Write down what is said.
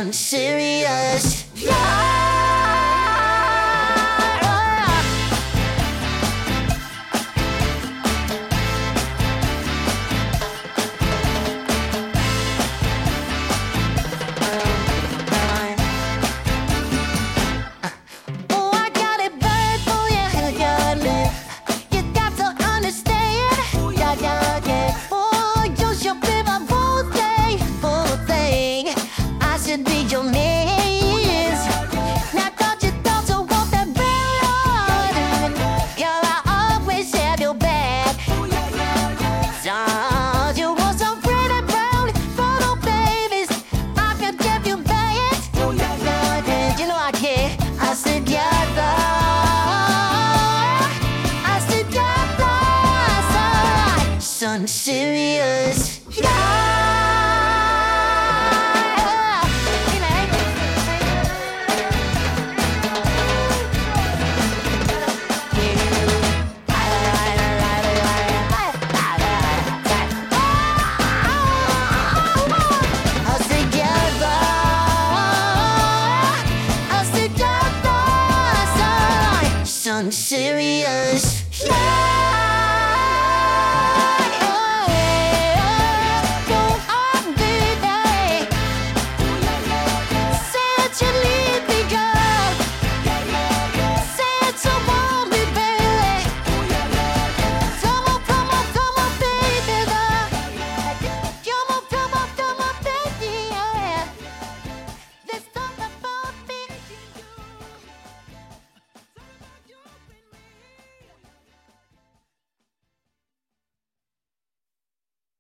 something serious. Yeah. Oh, I got it bad for you, yeah. You got to understand, yeah, yeah, yeah. Oh, you should be my full thing. I should be your miss. Now don't you want that blood? Girl, I always have your back. So you want some pretty brown photo babies? I could give you that. You know I care. I said yeah, something serious. Yeah. Something serious. Yeah.